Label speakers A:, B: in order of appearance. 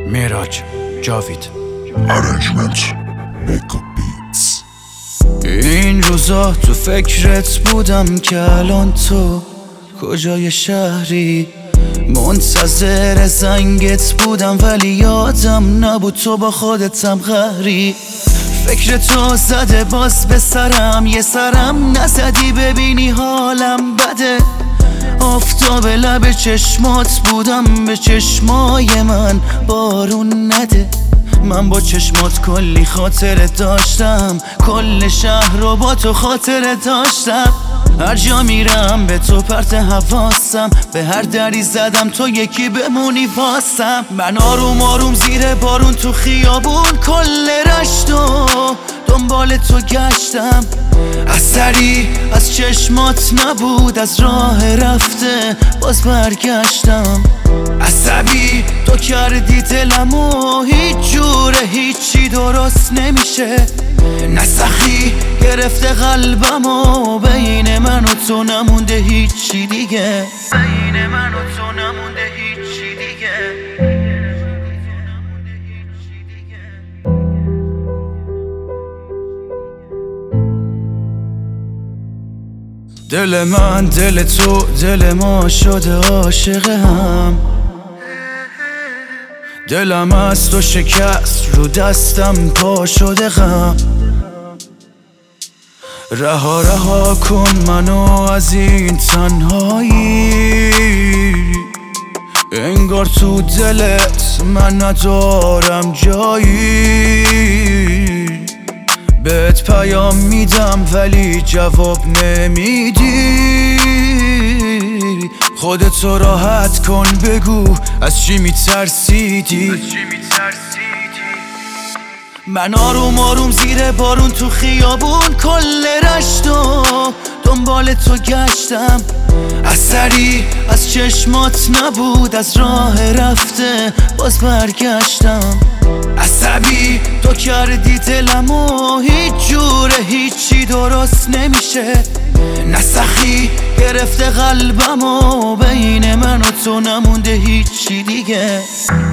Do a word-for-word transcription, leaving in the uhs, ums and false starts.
A: میراج جاوید
B: Arrangement Mega Beats.
A: این روزا تو فکرت بودم که الان تو کجای شهری، منتظر زنگت بودم ولی یادم نبود تو با خودتم قهری. فکر تو زده باز به سرم، یه سرم نزدی ببینی حالم بده. آفتاب لب چشمات بودم، به چشمای من بارون نده. من با چشمات کلی خاطره داشتم، کل شهر رو با تو خاطره داشتم. هر جا میرم به تو پرت حواسم، به هر دری زدم تو یکی بمونی واسم. من آروم آروم زیر بارون تو خیابون کل رشتو دنبال تو گشتم. اثری از چشمات نبود، از راه رفته باز برگشتم. عصبی تو کردی دلمو، هیچ جوره هیچی درست نمیشه. نسخی گرفته قلبمو، بین من و تو نمونده هیچی دیگه. بین من و تو نمونده هیچی دیگه. دل من دل تو دل ما شده عاشق هم. دلم از تو شکست، رو دستم پا شده غم. رها رها کن منو از این تنهایی، انگار تو دلت من ندارم جایی. بهت پیام میدم ولی جواب نمیدی. خودتو راحت کن بگو از چی میترسیدی. من آروم آروم زیر بارون تو خیابون کل رشتو دنبال تو گشتم. اثری از چشمات نبود، از راه رفته باز برگشتم. عصبی تو کردی دلمو، هیچ جوره هیچی درست نمیشه. نسخی گرفته قلبمو، بین من و تو نمونده هیچی دیگه.